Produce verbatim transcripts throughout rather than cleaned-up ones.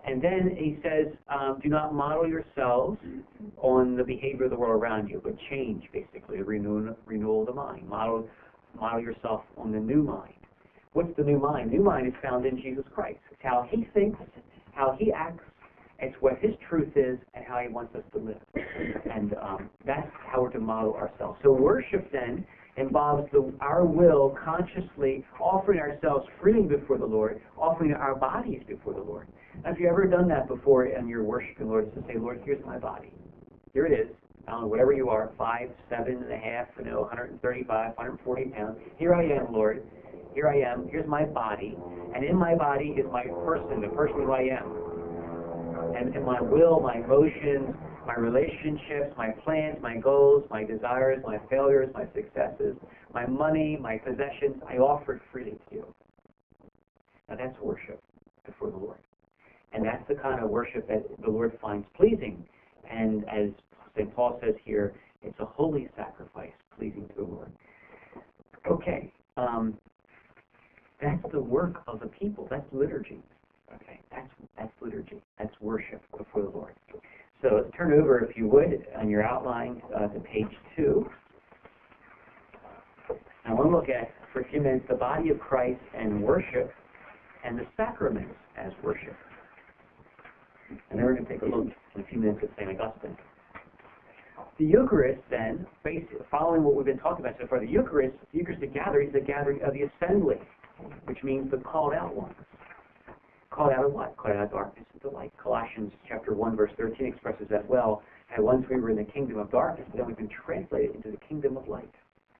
And then he says, um, do not model yourselves on the behavior of the world around you, but change, basically, the renewal, renewal of the mind. Model, model yourself on the new mind. What's the new mind? New mind is found in Jesus Christ. It's how he thinks, how he acts, it's what his truth is, and how he wants us to live. And um, that's how we're to model ourselves. So worship, then, involves the, our will consciously offering ourselves freely before the Lord, offering our bodies before the Lord. Now, if you've ever done that before and you're worshiping the Lord, it's to say, Lord, here's my body. Here it is. I don't know, whatever you are, five, seven and a half, you know, one hundred thirty-five, one hundred forty pounds. Here I am, Lord. Here I am. Here's my body. And in my body is my person, the person who I am. And, and my will, my emotions, my relationships, my plans, my goals, my desires, my failures, my successes, my money, my possessions, I offer it freely to you. Now that's worship before the Lord. And that's the kind of worship that the Lord finds pleasing. And as Saint Paul says here, it's a holy sacrifice pleasing to the Lord. Okay, um, that's the work of the people. That's liturgy. Okay, that's that's liturgy. That's worship before the Lord. So let's turn over, if you would, on your outline uh, to page two. I want to look at, for a few minutes, the body of Christ and worship, and the sacraments as worship. And then we're going to take a look in a few minutes at Saint Augustine. The Eucharist, then, basically, following what we've been talking about so far, the Eucharist, the Eucharistic gathering is the gathering of the assembly, which means the called out ones. Called out of what? Called out of darkness into light. Colossians chapter one, verse thirteen expresses that well. And once we were in the kingdom of darkness, but then we've been translated into the kingdom of light.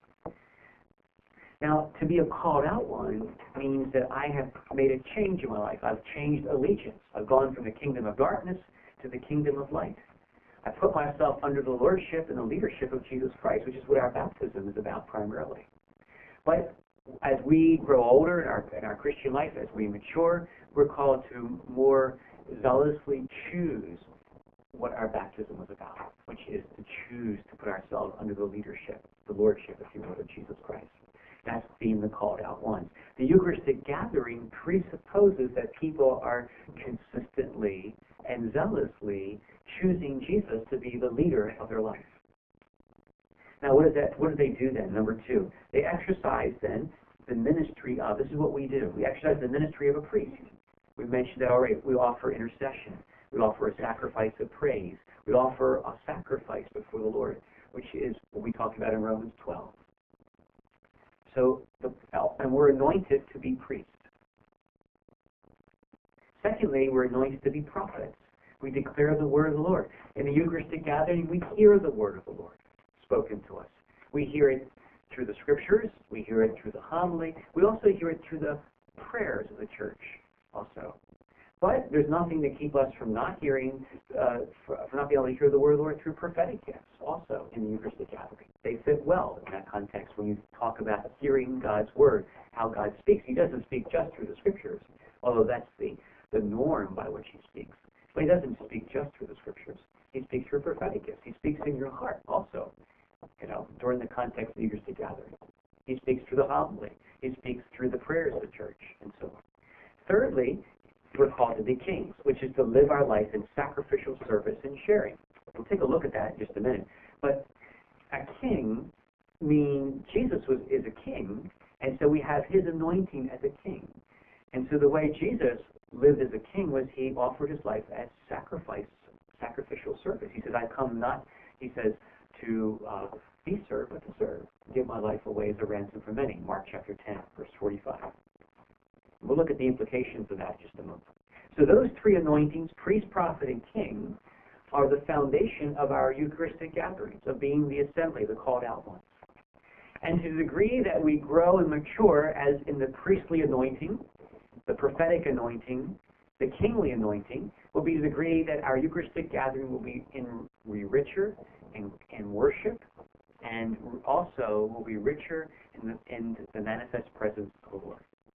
Now, to be a called out one means that I have made a change in my life. I've changed allegiance. I've gone from the kingdom of darkness to the kingdom of light. I put myself under the lordship and the leadership of Jesus Christ, which is what our baptism is about primarily. But as we grow older in our, in our Christian life, as we mature, we're called to more zealously choose what our baptism was about, which is to choose to put ourselves under the leadership, the lordship, if you will, of Jesus Christ. That's being the called out ones. The Eucharistic gathering presupposes that people are consistently and zealously choosing Jesus to be the leader of their life. Now, what, is that, what do they do then? Number two, they exercise then the ministry of, this is what we do, we exercise the ministry of a priest. We mentioned that already. We offer intercession. We offer a sacrifice of praise. We offer a sacrifice before the Lord, which is what we talked about in Romans twelve. So, the, and we're anointed to be priests. Secondly, we're anointed to be prophets. We declare the word of the Lord. In the Eucharistic gathering, we hear the word of the Lord spoken to us. We hear it through the scriptures. We hear it through the homily. We also hear it through the prayers of the church also. But there's nothing to keep us from not hearing, uh, from not being able to hear the word of the Lord through prophetic gifts also in the Eucharistic gathering. They fit well in that context when you talk about hearing God's word, how God speaks. He doesn't speak just through the scriptures, although that's the, the norm by which he speaks. But he doesn't speak just through the scriptures. He speaks through prophetic gifts. He speaks in your heart also, you know, during the context of the Eucharistic gathering. He speaks through the homily. He speaks through the prayers of the church, and so on. Thirdly, we're called to be kings, which is to live our life in sacrificial service and sharing. We'll take a look at that in just a minute. But a king means Jesus was is a king, and so we have his anointing as a king. And so the way Jesus lived as a king was he offered his life as sacrifice, sacrificial service. He said, I come not, he says, to uh, be served, but to serve. Give my life away as a ransom for many. Mark chapter ten, verse forty-five. We'll look at the implications of that in just a moment. So those three anointings, priest, prophet, and king, are the foundation of our Eucharistic gatherings, of being the assembly, the called out ones. And to the degree that we grow and mature as in the priestly anointing, the prophetic anointing, the kingly anointing, will be the degree that our Eucharistic gathering will be in be richer in, in worship, and also will be richer in the, in the manifest presence of the Lord.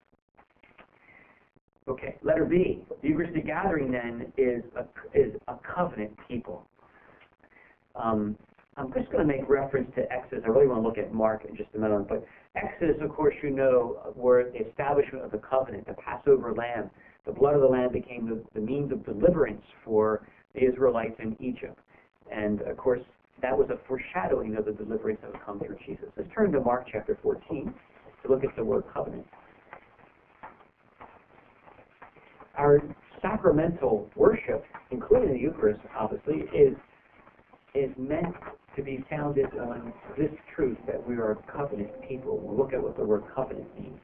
Okay, letter B. The Eucharistic gathering then is a, is a covenant people. Um, I'm just going to make reference to Exodus. I really want to look at Mark in just a minute. But Exodus, of course, you know, were the establishment of the covenant, the Passover lamb The blood of the Lamb became the, the means of deliverance for the Israelites in Egypt. And, of course, that was a foreshadowing of the deliverance that would come through Jesus. Let's turn to Mark chapter fourteen to look at the word covenant. Our sacramental worship, including the Eucharist, obviously, is is meant to be founded on this truth that we are a covenant people. We'll look at what the word covenant means.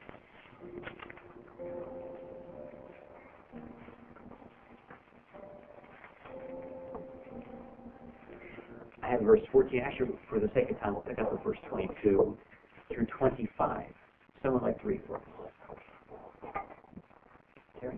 I have verse fourteen. Actually, for the sake of time, we'll pick up at verse twenty-two through twenty-five. Someone like to read for us? Terry?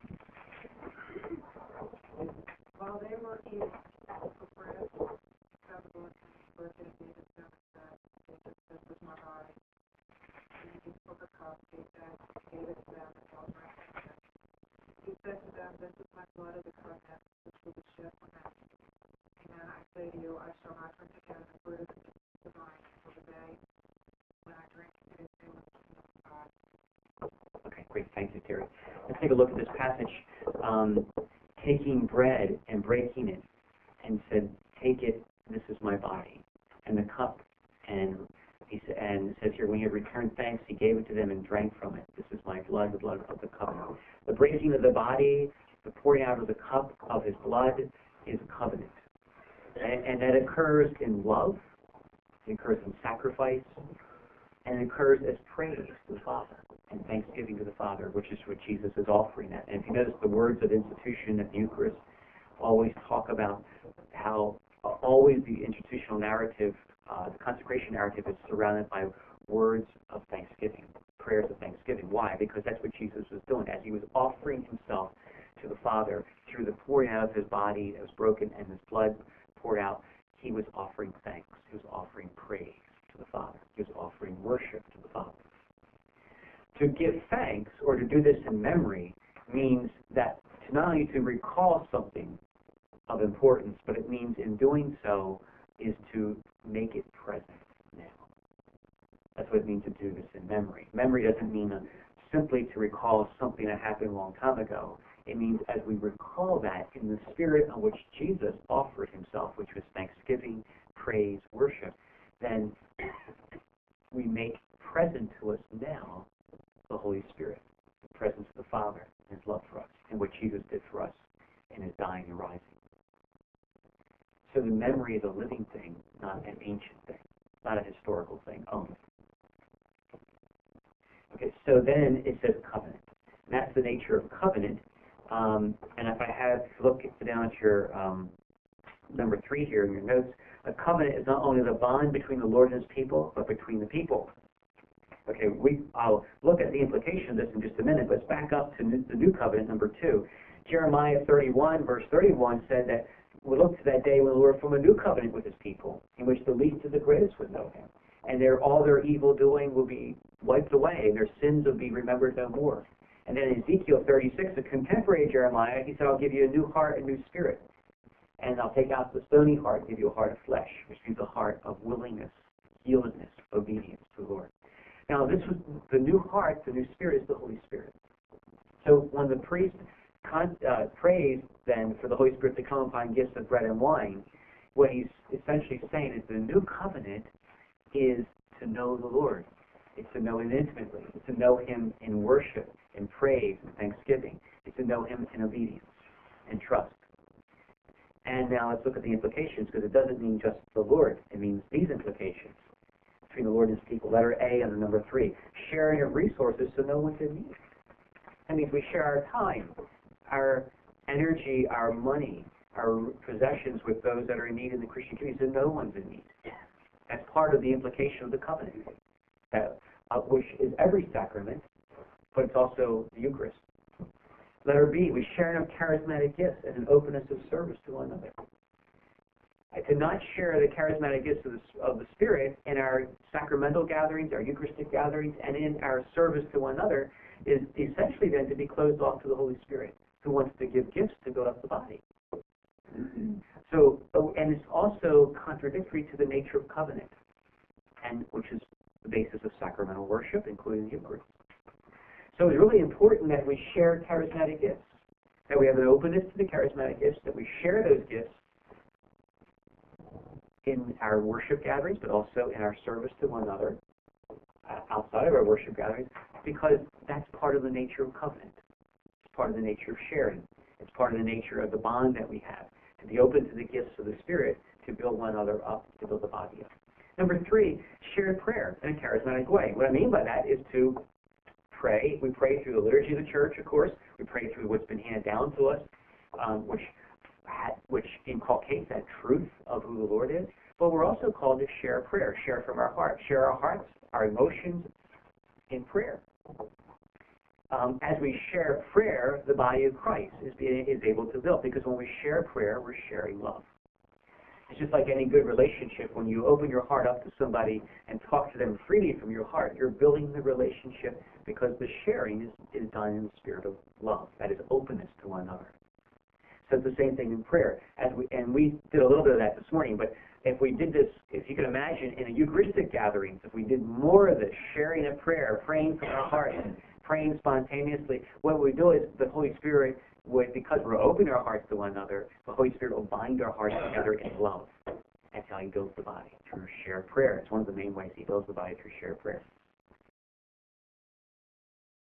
While they were eating the bread, God the Lord spoke and David said, Jacob, this is my body. And he took a cup, gave that, gave it to them, and held right hand. He said to them, this is my blood of the covenant, which will be shed for many. Amen. I say to you, I shall not drink again the fruit of the vine until the day when I drink it in the kingdom of God. Okay, great. Thank you, Terry. Let's take a look at this passage. Um, taking bread and breaking it, and said, take it, this is my body. And the cup, and he said, and it says here, when he had returned thanks, he gave it to them and drank from it. This is my blood, the blood of the covenant. The breaking of the body, the pouring out of the cup of his blood is a covenant. And, and that occurs in love, it occurs in sacrifice, and it occurs as praise to the Father and thanksgiving to the Father, which is what Jesus is offering that. And if you notice, the words of institution at the Eucharist always talk about how uh, always the institutional narrative, uh, the consecration narrative is surrounded by words of thanksgiving, prayers of thanksgiving. Why? Because that's what Jesus was doing. As he was offering himself to the Father through the pouring out of his body that was broken and his blood poured out, he was offering thanks. He was offering praise to the Father. He was offering worship to the Father. To give thanks, or to do this in memory, means that to not only to recall something of importance, but it means in doing so is to make it present now. That's what it means to do this in memory. Memory doesn't mean uh, simply to recall something that happened a long time ago. It means as we recall that in the spirit in which Jesus offered himself, which was thanksgiving, praise, worship, then we make present to us now the Holy Spirit, the presence of the Father, and his love for us, and what Jesus did for us in his dying and rising. So the memory is a living thing, not an ancient thing, not a historical thing only. Okay, so then it says covenant. And that's the nature of covenant. Um, and if I have, look down at your um, number three here in your notes, a covenant is not only the bond between the Lord and his people, but between the people. Okay, we, I'll look at the implication of this in just a minute, but let's back up to the new covenant, number two. Jeremiah thirty-one, verse thirty-one, said that we'll look to that day when the Lord form a new covenant with his people, in which the least to the greatest would know him. And their, all their evil doing will be wiped away, and their sins will be remembered no more. And then in Ezekiel thirty-six, a contemporary of Jeremiah, he said, I'll give you a new heart, a new spirit. And I'll take out the stony heart and give you a heart of flesh, which means a heart of willingness, yieldedness, obedience to the Lord. Now, this was the new heart, the new spirit is the Holy Spirit. So when the priest con- uh, prays then for the Holy Spirit to come upon gifts of bread and wine, what he's essentially saying is the new covenant is to know the Lord. It's to know him intimately. It's to know him in worship, in praise, and thanksgiving. It's to know him in obedience and trust. And now let's look at the implications, because it doesn't mean just the Lord. It means these implications between the Lord and his people. Letter A under number three, sharing of resources so no one's in need. That means we share our time, our energy, our money, our possessions with those that are in need in the Christian community, so no one's in need. That's part of the implication of the covenant, that, uh, which is every sacrament, but it's also the Eucharist. Letter B, we sharing of charismatic gifts and an openness of service to one another. And to not share the charismatic gifts of the, of the Spirit in our sacramental gatherings, our Eucharistic gatherings, and in our service to one another is essentially then to be closed off to the Holy Spirit, who wants to give gifts to build up the body. So, and it's also contradictory to the nature of covenant, and which is the basis of sacramental worship, including the Eucharist. So it's really important that we share charismatic gifts, that we have an openness to the charismatic gifts, that we share those gifts in our worship gatherings, but also in our service to one another, uh, outside of our worship gatherings, because that's part of the nature of covenant. It's part of the nature of sharing. It's part of the nature of the bond that we have, to be open to the gifts of the Spirit, to build one another up, to build the body up. Number three, shared prayer in a charismatic way. What I mean by that is to pray. We pray through the liturgy of the church, of course. We pray through what's been handed down to us, um, which which inculcates that truth of who the Lord is. But we're also called to share prayer, share from our heart, share our hearts, our emotions in prayer. Um, as we share prayer, the body of Christ is, being, is able to build, because when we share prayer, we're sharing love. It's just like any good relationship. When you open your heart up to somebody and talk to them freely from your heart, you're building the relationship, because the sharing is, is done in the spirit of love. That is openness to one another. So it's the same thing in prayer. As we and we did a little bit of that this morning, but if we did this, if you can imagine in a Eucharistic gatherings, if we did more of this sharing of prayer, praying from our hearts, praying spontaneously, what we do is the Holy Spirit would, because we're opening our hearts to one another, the Holy Spirit will bind our hearts together in love. That's how he builds the body, through shared prayer. It's one of the main ways he builds the body, through shared prayer.